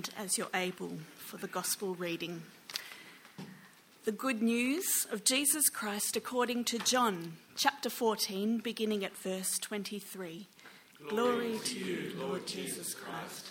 stand as you're able for the gospel reading. The good news of Jesus Christ according to John, chapter 14, beginning at verse 23. Glory to you, Lord Jesus Christ.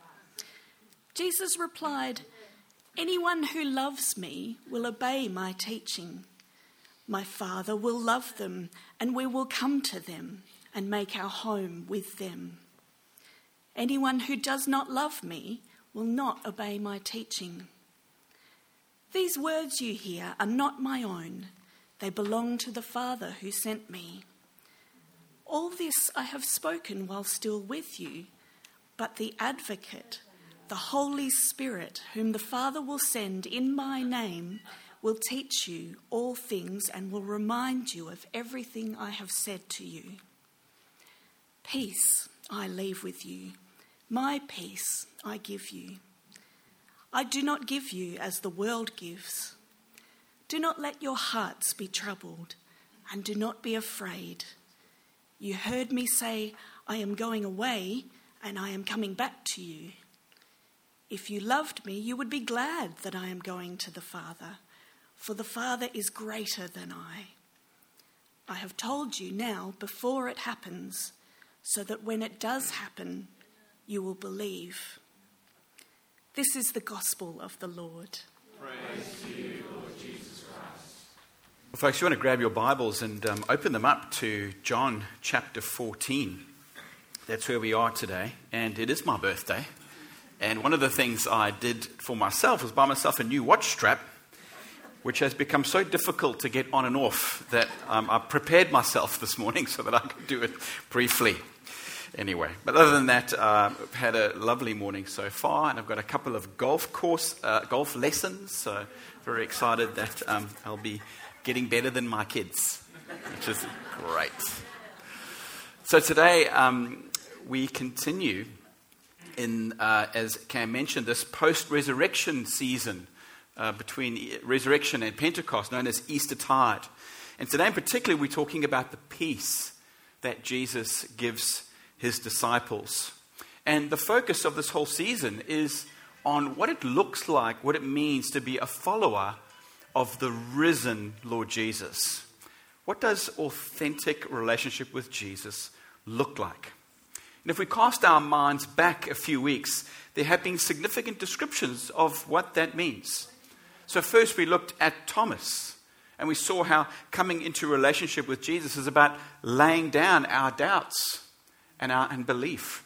Jesus replied, "Anyone who loves me will obey my teaching. My Father will love them, and we will come to them and make our home with them. Anyone who does not love me will not obey my teaching. These words you hear are not my own. They belong to the Father who sent me. All this I have spoken while still with you, but the Advocate, the Holy Spirit, whom the Father will send in my name, will teach you all things and will remind you of everything I have said to you. Peace I leave with you. My peace I give you. I do not give you as the world gives. Do not let your hearts be troubled, and do not be afraid. You heard me say, I am going away, and I am coming back to you. If you loved me, you would be glad that I am going to the Father, for the Father is greater than I. I have told you now before it happens, so that when it does happen, you will believe." This is the gospel of the Lord. Praise to you, Lord Jesus Christ. Well, folks, you want to grab your Bibles and open them up to John chapter 14. That's where we are today, and it is my birthday. And one of the things I did for myself was buy myself a new watch strap, which has become so difficult to get on and off that I prepared myself this morning so that I could do it briefly. Anyway, but other than that, I've had a lovely morning so far, and I've got a couple of golf lessons, so very excited that I'll be getting better than my kids, which is great. So today we continue in, as Cam mentioned, this post-resurrection season between resurrection and Pentecost, known as Eastertide. And today in particular, we're talking about the peace that Jesus gives his disciples. And the focus of this whole season is on what it looks like, what it means to be a follower of the risen Lord Jesus. What does authentic relationship with Jesus look like? And if we cast our minds back a few weeks, there have been significant descriptions of what that means. So first we looked at Thomas, and we saw how coming into relationship with Jesus is about laying down our doubts and our unbelief.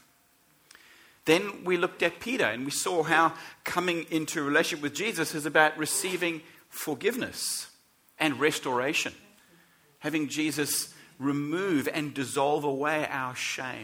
Then we looked at Peter, and we saw how coming into relationship with Jesus is about receiving forgiveness and restoration, having Jesus remove and dissolve away our shame.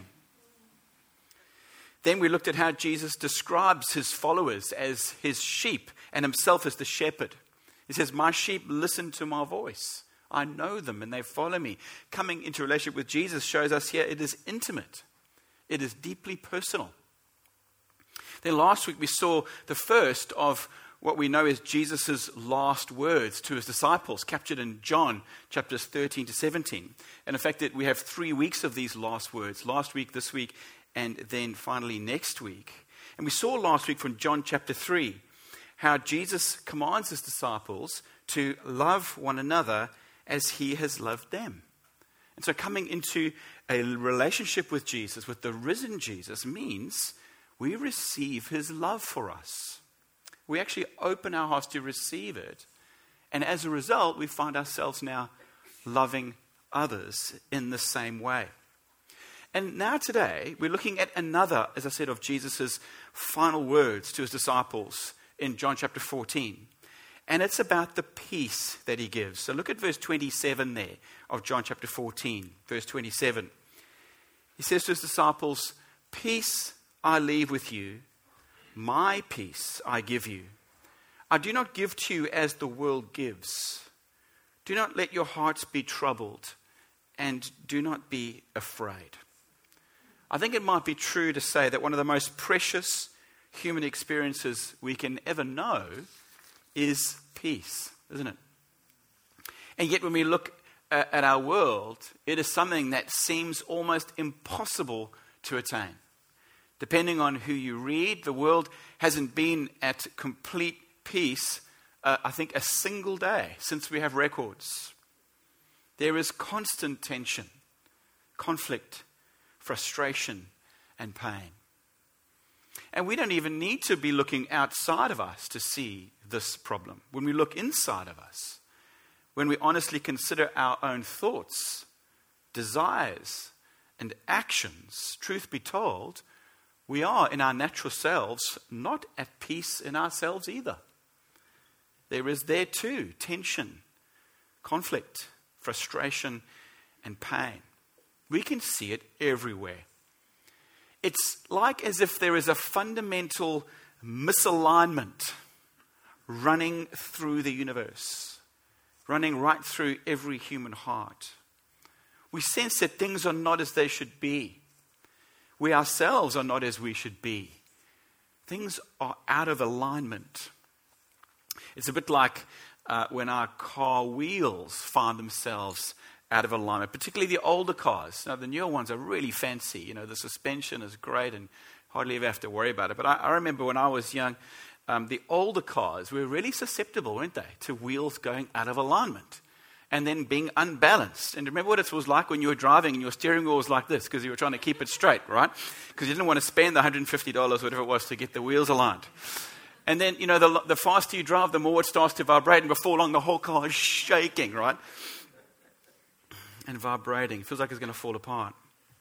Then we looked at how Jesus describes his followers as his sheep and himself as the shepherd. He says, "My sheep listen to my voice. I know them and they follow me." Coming into relationship with Jesus shows us here it is intimate. It is deeply personal. Then last week we saw the first of what we know as Jesus' last words to his disciples, captured in John chapters 13 to 17. And in fact, we have 3 weeks of these last words, last week, this week, and then finally next week. And we saw last week from John chapter 3 how Jesus commands his disciples to love one another as he has loved them. And so coming into a relationship with Jesus, with the risen Jesus, means we receive his love for us. We actually open our hearts to receive it. And as a result, we find ourselves now loving others in the same way. And now today, we're looking at another, as I said, of Jesus' final words to his disciples in John chapter 14. And it's about the peace that he gives. So look at verse 27 there of John chapter 14, verse 27. He says to his disciples, "Peace I leave with you, my peace I give you. I do not give to you as the world gives. Do not let your hearts be troubled, and do not be afraid." I think it might be true to say that one of the most precious human experiences we can ever know is peace, isn't it? And yet when we look at our world, it is something that seems almost impossible to attain. Depending on who you read, the world hasn't been at complete peace, I think, a single day since we have records. There is constant tension, conflict, frustration, and pain. And we don't even need to be looking outside of us to see this problem. When we look inside of us, when we honestly consider our own thoughts, desires, and actions, truth be told, we are in our natural selves not at peace in ourselves either. There is there too tension, conflict, frustration, and pain. We can see it everywhere. It's like as if there is a fundamental misalignment running through the universe, running right through every human heart. We sense that things are not as they should be. We ourselves are not as we should be. Things are out of alignment. It's a bit like when our car wheels find themselves out of alignment, particularly the older cars. Now, the newer ones are really fancy. You know, the suspension is great and hardly ever have to worry about it. But I remember when I was young, the older cars were really susceptible, weren't they, to wheels going out of alignment and then being unbalanced. And remember what it was like when you were driving and your steering wheel was like this because you were trying to keep it straight, right? Because you didn't want to spend the $150, whatever it was, to get the wheels aligned. And then, you know, the faster you drive, the more it starts to vibrate, and before long, the whole car is shaking, right? And vibrating. It feels like it's going to fall apart.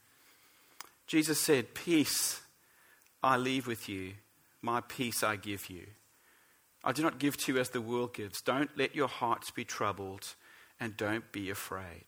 Jesus said, "Peace I leave with you, my peace I give you. I do not give to you as the world gives. Don't let your hearts be troubled, and don't be afraid."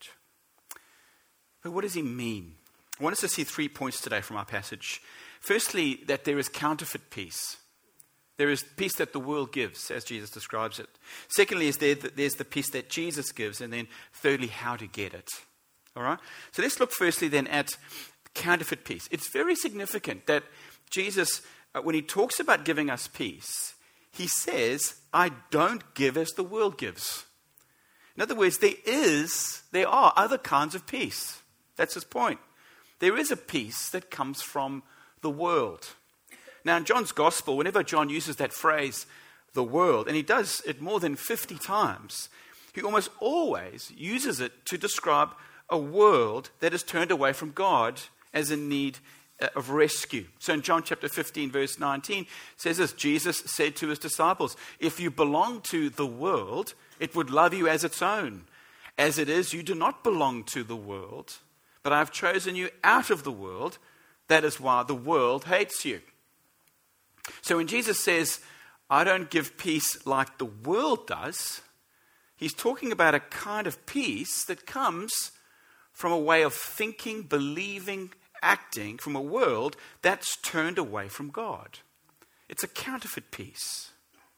But what does he mean? I want us to see 3 points today from our passage. Firstly, that there is counterfeit peace. There is peace that the world gives, as Jesus describes it. Secondly, there's the peace that Jesus gives. And then thirdly, how to get it. All right? So let's look firstly then at counterfeit peace. It's very significant that Jesus, when he talks about giving us peace, he says, "I don't give as the world gives." In other words, there are other kinds of peace. That's his point. There is a peace that comes from the world. Now, in John's Gospel, whenever John uses that phrase, the world, and he does it more than 50 times, he almost always uses it to describe a world that is turned away from God as in need of rescue. So in John chapter 15, verse 19, it says this: Jesus said to his disciples, "If you belong to the world, it would love you as its own. As it is, you do not belong to the world, but I have chosen you out of the world. That is why the world hates you." So when Jesus says, "I don't give peace like the world does," he's talking about a kind of peace that comes from a way of thinking, believing, acting from a world that's turned away from God. It's a counterfeit peace.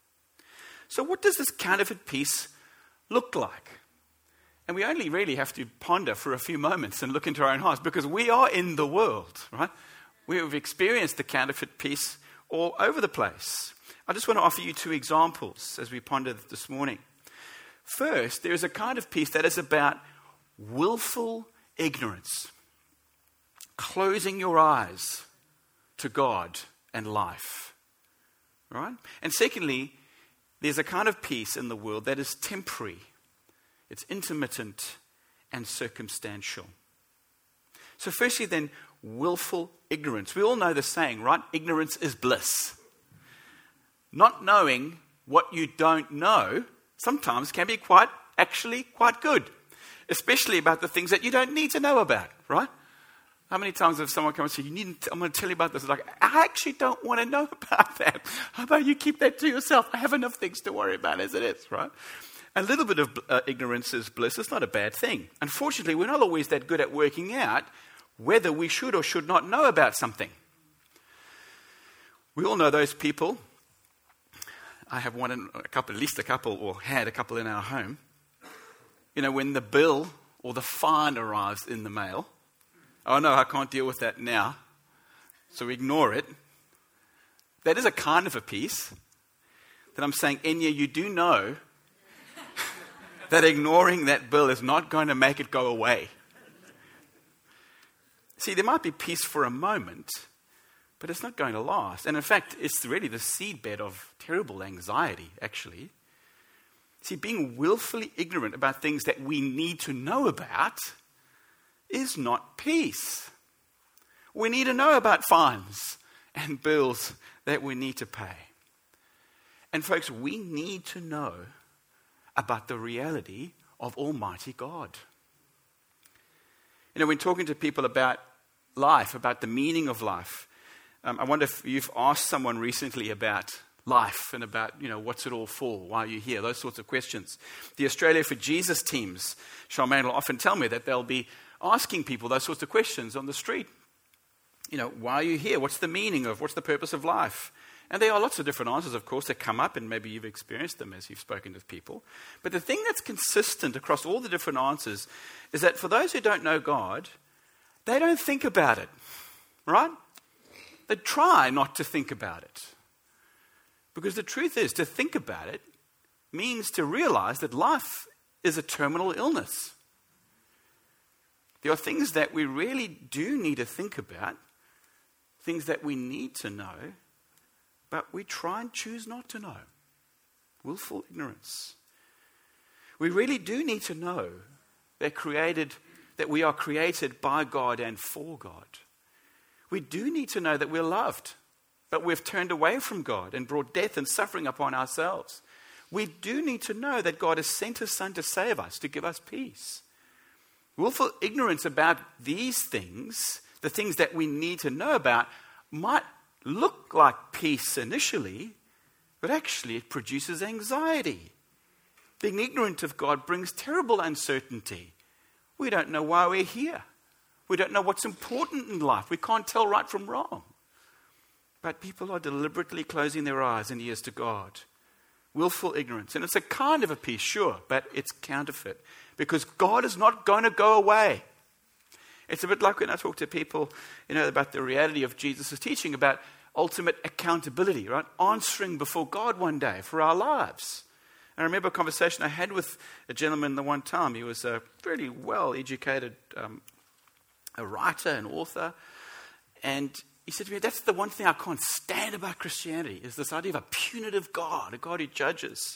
So what does this counterfeit peace look like? And we only really have to ponder for a few moments and look into our own hearts, because we are in the world, right? We have experienced the counterfeit peace all over the place. I just want to offer you 2 examples as we ponder this morning. First, there is a kind of peace that is about willful ignorance, closing your eyes to God and life, right? And secondly, there's a kind of peace in the world that is temporary. It's intermittent and circumstantial. So firstly then, willful ignorance. We all know the saying, right? Ignorance is bliss. Not knowing what you don't know sometimes can be quite good, especially about the things that you don't need to know about, right? How many times have someone come and say, I'm going to tell you about this. It's like, I actually don't want to know about that. How about you keep that to yourself? I have enough things to worry about as it is, right? A little bit of ignorance is bliss. It's not a bad thing. Unfortunately, we're not always that good at working out whether we should or should not know about something. We all know those people. I have at least a couple, or had a couple in our home. You know, when the bill or the fine arrives in the mail, "Oh no, I can't deal with that now," so we ignore it. That is a kind of a peace that I'm saying, Enya, you do know that ignoring that bill is not going to make it go away. See, there might be peace for a moment, But it's not going to last. And in fact, it's really the seedbed of terrible anxiety, actually. See, being willfully ignorant about things that we need to know about is not peace. We need to know about fines and bills that we need to pay. And folks, we need to know about the reality of Almighty God. You know, when talking to people about life, about the meaning of life, I wonder if you've asked someone recently about life and about, what's it all for? Why are you here? Those sorts of questions. The Australia for Jesus teams, Charmaine will often tell me that they'll be asking people those sorts of questions on the street. Why are you here? What's the purpose of life? And there are lots of different answers, of course, that come up, and maybe you've experienced them as you've spoken to people. But the thing that's consistent across all the different answers is that for those who don't know God, they don't think about it, right? They try not to think about it. Because the truth is, to think about it means to realize that life is a terminal illness. There are things that we really do need to think about, things that we need to know, but we try and choose not to know. Willful ignorance. We really do need to know that we are created by God and for God. We do need to know that we're loved, but we've turned away from God and brought death and suffering upon ourselves. We do need to know that God has sent His Son to save us, to give us peace. Willful ignorance about these things, the things that we need to know about, might look like peace initially, but actually it produces anxiety. Being ignorant of God brings terrible uncertainty. We don't know why we're here. We don't know what's important in life. We can't tell right from wrong. But people are deliberately closing their eyes and ears to God. Willful ignorance. And it's a kind of a peace, sure, but it's counterfeit. Because God is not going to go away. It's a bit like when I talk to people, about the reality of Jesus' teaching about ultimate accountability, right? Answering before God one day for our lives. I remember a conversation I had with a gentleman the one time. He was a really well-educated a writer and author. And he said to me, that's the one thing I can't stand about Christianity, is this idea of a punitive God, a God who judges.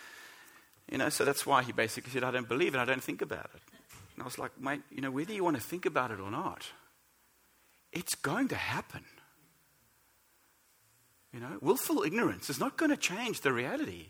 So that's why he basically said, I don't believe it, I don't think about it. And I was like, mate, whether you want to think about it or not, it's going to happen. Willful ignorance is not going to change the reality.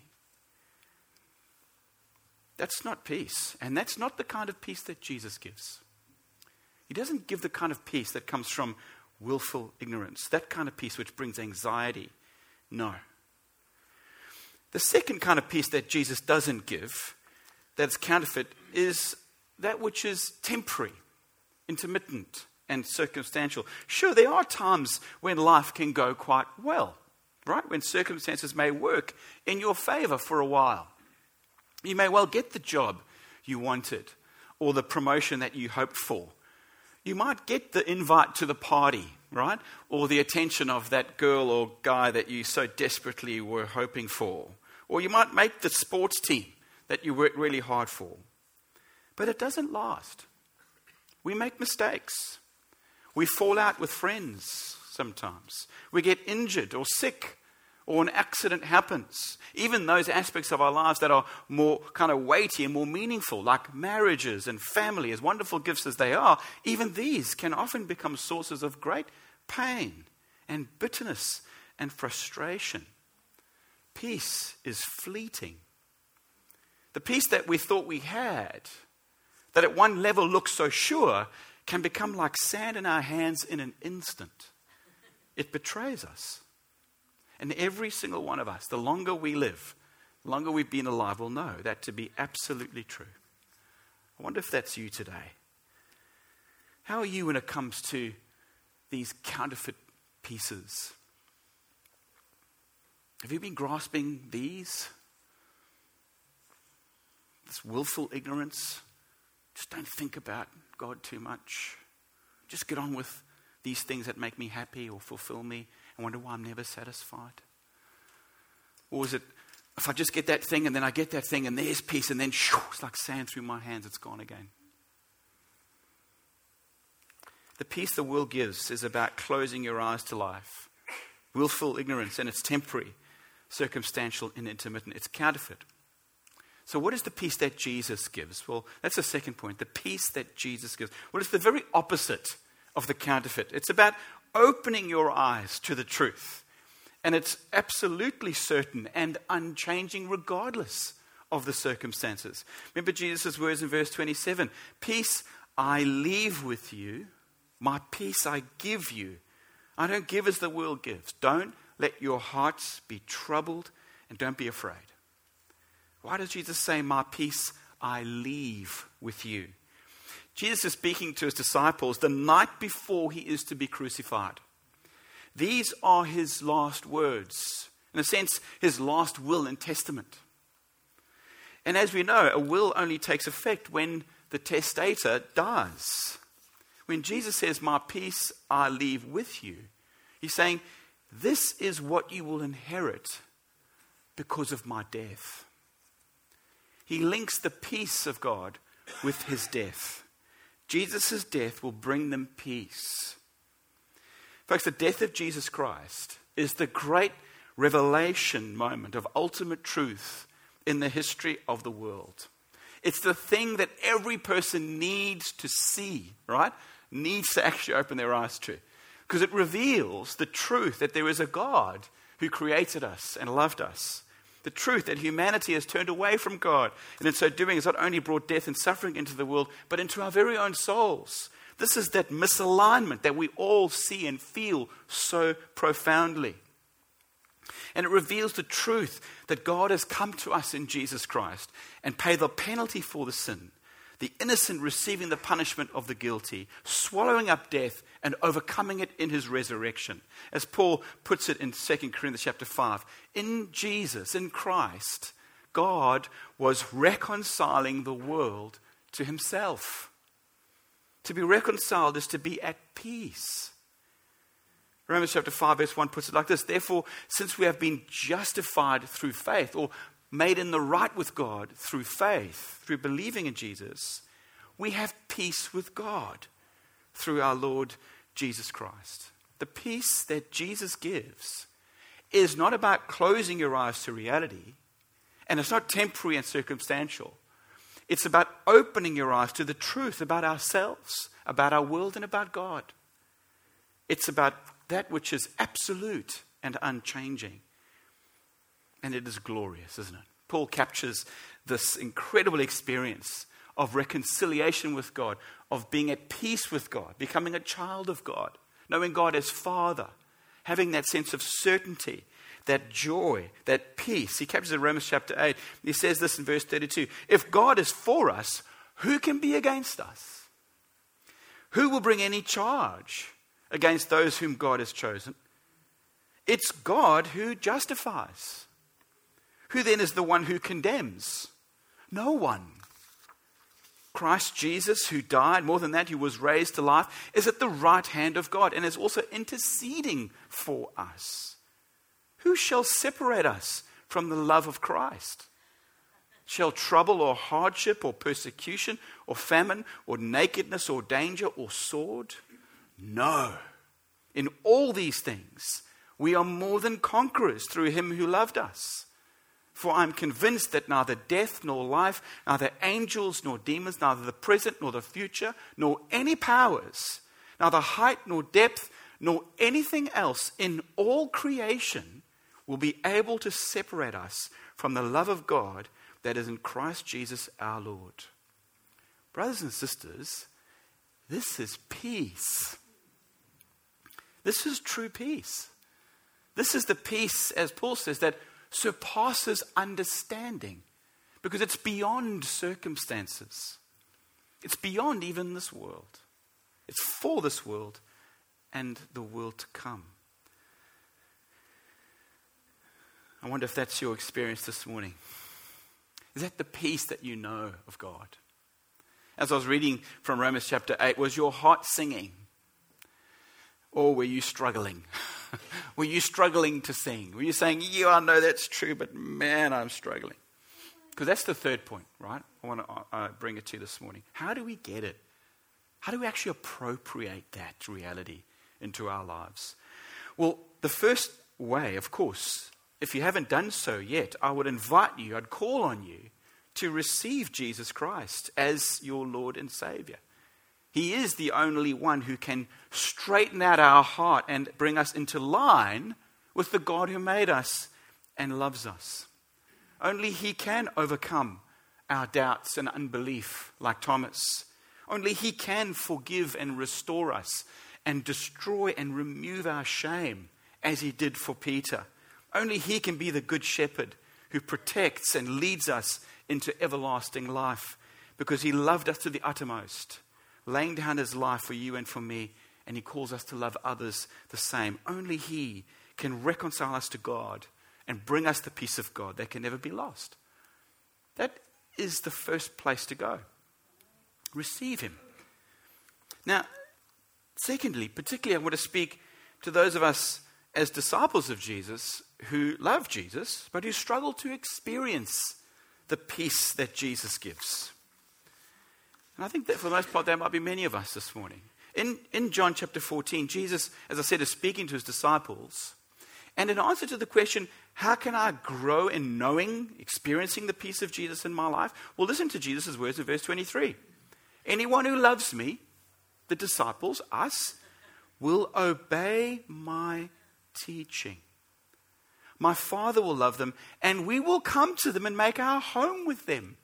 That's not peace. And that's not the kind of peace that Jesus gives. He doesn't give the kind of peace that comes from willful ignorance, that kind of peace which brings anxiety. No. The second kind of peace that Jesus doesn't give, that's counterfeit, is that which is temporary, intermittent, and circumstantial. Sure, there are times when life can go quite well, right? When circumstances may work in your favor for a while. You may well get the job you wanted or the promotion that you hoped for. You might get the invite to the party, right? Or the attention of that girl or guy that you so desperately were hoping for. Or you might make the sports team that you worked really hard for. But it doesn't last. We make mistakes. We fall out with friends sometimes. We get injured or sick, or an accident happens. Even those aspects of our lives that are more kind of weighty and more meaningful, like marriages and family, as wonderful gifts as they are, even these can often become sources of great pain and bitterness and frustration. Peace is fleeting. The peace that we thought we had, that at one level looks so sure, can become like sand in our hands in an instant. It betrays us. And every single one of us, the longer we live, the longer we've been alive, will know that to be absolutely true. I wonder if that's you today. How are you when it comes to these counterfeit pieces? Have you been grasping these? This willful ignorance? Just don't think about God too much. Just get on with these things that make me happy or fulfill me, and wonder why I'm never satisfied. Or is it, if I just get that thing and then I get that thing and there's peace and then shoo, it's like sand through my hands, it's gone again. The peace the world gives is about closing your eyes to life. Willful ignorance, and it's temporary, circumstantial, and intermittent. It's counterfeit. So what is the peace that Jesus gives? Well, that's the second point. The peace that Jesus gives. Well, it's the very opposite of the counterfeit. It's about opening your eyes to the truth. And it's absolutely certain and unchanging regardless of the circumstances. Remember Jesus' words in verse 27. Peace I leave with you. My peace I give you. I don't give as the world gives. Don't let your hearts be troubled and don't be afraid. Why does Jesus say, my peace I leave with you? Jesus is speaking to his disciples the night before he is to be crucified. These are his last words. In a sense, his last will and testament. And as we know, a will only takes effect when the testator dies. When Jesus says, my peace I leave with you, he's saying, this is what you will inherit because of my death. He links the peace of God with his death. Jesus' death will bring them peace. Folks, the death of Jesus Christ is the great revelation moment of ultimate truth in the history of the world. It's the thing that every person needs to see, right? Needs to actually open their eyes to. Because it reveals the truth that there is a God who created us and loved us. The truth that humanity has turned away from God, and in so doing has not only brought death and suffering into the world, but into our very own souls. This is that misalignment that we all see and feel so profoundly. And it reveals the truth that God has come to us in Jesus Christ and paid the penalty for the sin, the innocent receiving the punishment of the guilty, swallowing up death and overcoming it in his resurrection. As Paul puts it in 2 Corinthians chapter 5, in Jesus, in Christ, God was reconciling the world to himself. To be reconciled is to be at peace. Romans chapter 5 verse 1 puts it like this. Therefore, since we have been justified through faith, or made in the right with God through faith, through believing in Jesus, we have peace with God through our Lord Jesus Christ. The peace that Jesus gives is not about closing your eyes to reality, and it's not temporary and circumstantial. It's about opening your eyes to the truth about ourselves, about our world, and about God. It's about that which is absolute and unchanging. And it is glorious, isn't it? Paul captures this incredible experience of reconciliation with God, of being at peace with God, becoming a child of God, knowing God as Father, having that sense of certainty, that joy, that peace. He captures it in Romans chapter 8. He says this in verse 32. If God is for us, who can be against us? Who will bring any charge against those whom God has chosen? It's God who justifies. Who then is the one who condemns? No one. Christ Jesus, who died, more than that, who was raised to life, is at the right hand of God and is also interceding for us. Who shall separate us from the love of Christ? Shall trouble or hardship or persecution or famine or nakedness or danger or sword? No. In all these things, we are more than conquerors through him who loved us. For I am convinced that neither death nor life, neither angels nor demons, neither the present nor the future, nor any powers, neither height nor depth, nor anything else in all creation will be able to separate us from the love of God that is in Christ Jesus our Lord. Brothers and sisters, this is peace. This is true peace. This is the peace, as Paul says, that surpasses understanding, because it's beyond circumstances. It's beyond even this world. It's for this world and the world to come. I wonder if that's your experience this morning. Is that the peace that you know of God? As I was reading from Romans chapter 8, was your heart singing? Or were you struggling? Were you struggling to sing? Were you saying, yeah, I know that's true, but man, I'm struggling? Because that's the third point, right? I want to bring it to you this morning. How do we get it? How do we actually appropriate that reality into our lives? Well, the first way, of course, if you haven't done so yet, I would invite you, I'd call on you to receive Jesus Christ as your Lord and Savior. He is the only one who can straighten out our heart and bring us into line with the God who made us and loves us. Only He can overcome our doubts and unbelief like Thomas. Only He can forgive and restore us and destroy and remove our shame as He did for Peter. Only He can be the good shepherd who protects and leads us into everlasting life because He loved us to the uttermost, laying down His life for you and for me, and He calls us to love others the same. Only He can reconcile us to God and bring us the peace of God that can never be lost. That is the first place to go. Receive Him. Now, secondly, particularly I want to speak to those of us as disciples of Jesus who love Jesus, but who struggle to experience the peace that Jesus gives. And I think that for the most part, there might be many of us this morning. In John chapter 14, Jesus, as I said, is speaking to His disciples. And in answer to the question, how can I grow in knowing, experiencing the peace of Jesus in my life? Well, listen to Jesus' words in verse 23. Anyone who loves me, the disciples, us, will obey my teaching. My Father will love them, and we will come to them and make our home with them.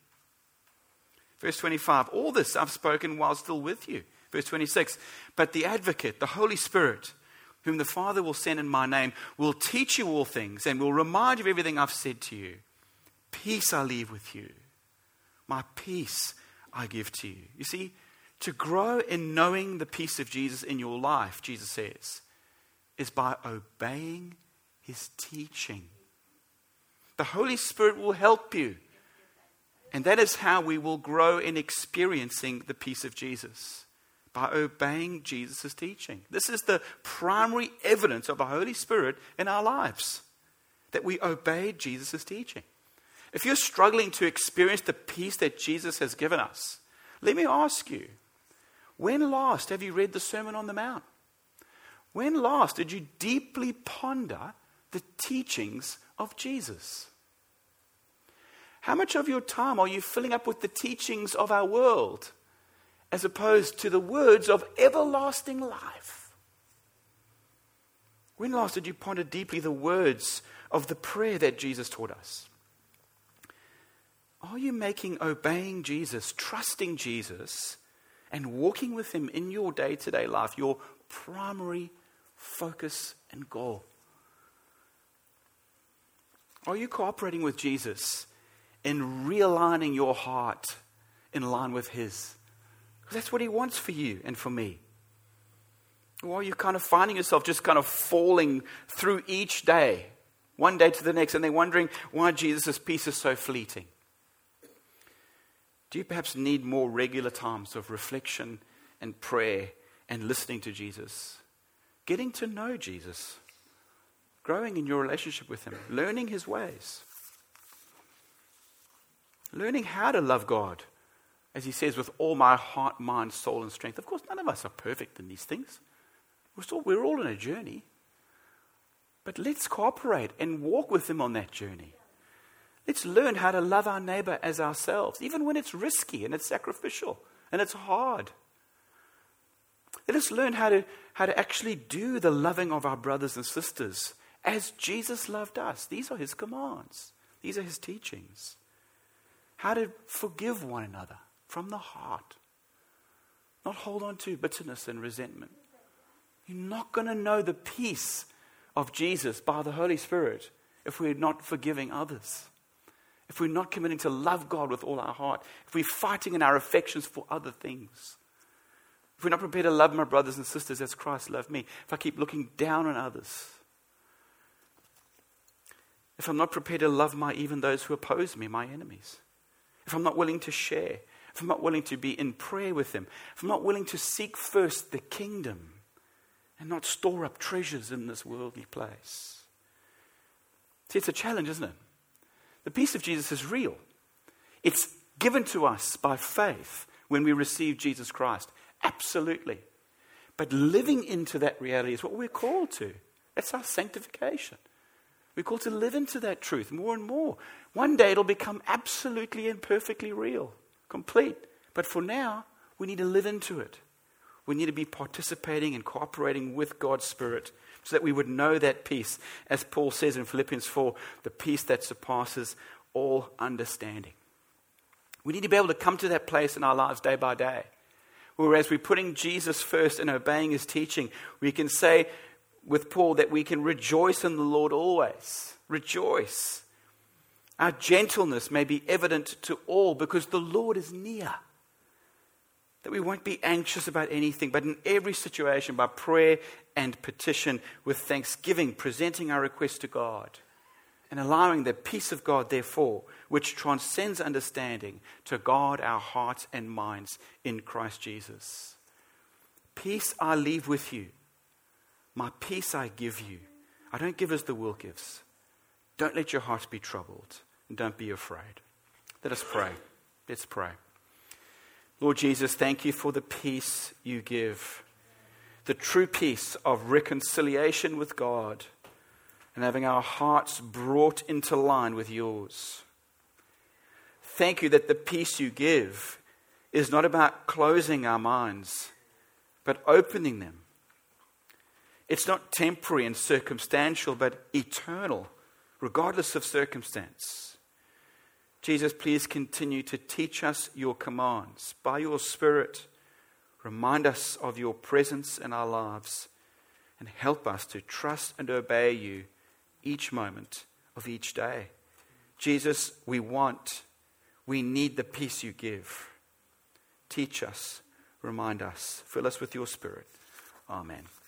Verse 25, all this I've spoken while still with you. Verse 26, but the Advocate, the Holy Spirit, whom the Father will send in my name, will teach you all things and will remind you of everything I've said to you. Peace I leave with you. My peace I give to you. You see, to grow in knowing the peace of Jesus in your life, Jesus says, is by obeying His teaching. The Holy Spirit will help you. And that is how we will grow in experiencing the peace of Jesus. By obeying Jesus' teaching. This is the primary evidence of the Holy Spirit in our lives. That we obey Jesus' teaching. If you're struggling to experience the peace that Jesus has given us, let me ask you, when last have you read the Sermon on the Mount? When last did you deeply ponder the teachings of Jesus? How much of your time are you filling up with the teachings of our world as opposed to the words of everlasting life? When last did you ponder deeply the words of the prayer that Jesus taught us? Are you making obeying Jesus, trusting Jesus, and walking with Him in your day-to-day life your primary focus and goal? Are you cooperating with Jesus in realigning your heart in line with His? Because that's what He wants for you and for me. Or are you kind of finding yourself just kind of falling through each day, one day to the next, and then wondering why Jesus' peace is so fleeting? Do you perhaps need more regular times of reflection and prayer and listening to Jesus? Getting to know Jesus. Growing in your relationship with Him. Learning His ways. Learning how to love God. As He says, with all my heart, mind, soul, and strength. Of course, none of us are perfect in these things. We're all on a journey. But let's cooperate and walk with Him on that journey. Let's learn how to love our neighbor as ourselves, even when it's risky and it's sacrificial and it's hard. Let us learn how to actually do the loving of our brothers and sisters as Jesus loved us. These are His commands. These are His teachings. How to forgive one another from the heart. Not hold on to bitterness and resentment. You're not going to know the peace of Jesus by the Holy Spirit if we're not forgiving others. If we're not committing to love God with all our heart. If we're fighting in our affections for other things. If we're not prepared to love my brothers and sisters as Christ loved me. If I keep looking down on others. If I'm not prepared to love even those who oppose me, my enemies. If I'm not willing to share. If I'm not willing to be in prayer with them. If I'm not willing to seek first the kingdom. And not store up treasures in this worldly place. See, it's a challenge, isn't it? The peace of Jesus is real. It's given to us by faith when we receive Jesus Christ Absolutely. But living into that reality is what we're called to. That's our sanctification. We're called to live into that truth more and more. One day it'll become absolutely and perfectly real, complete. But for now, we need to live into it. We need to be participating and cooperating with God's Spirit so that we would know that peace. As Paul says in Philippians 4, the peace that surpasses all understanding. We need to be able to come to that place in our lives day by day. Whereas we're putting Jesus first and obeying his teaching, we can say with Paul that we can rejoice in the Lord always. Rejoice. Our gentleness may be evident to all because the Lord is near. That we won't be anxious about anything, but in every situation, by prayer and petition with thanksgiving, presenting our requests to God and allowing the peace of God, therefore, which transcends understanding, to guard our hearts and minds in Christ Jesus. Peace I leave with you. My peace I give you. I don't give as the world gives. Don't let your hearts be troubled, and don't be afraid. Let us pray. Let's pray. Lord Jesus, thank you for the peace you give. The true peace of reconciliation with God and having our hearts brought into line with yours. Thank you that the peace you give is not about closing our minds, but opening them. It's not temporary and circumstantial, but eternal, regardless of circumstance. Jesus, please continue to teach us your commands. By your Spirit, remind us of your presence in our lives and help us to trust and obey you each moment of each day. Jesus, we need the peace you give. Teach us, remind us, fill us with your Spirit. Amen.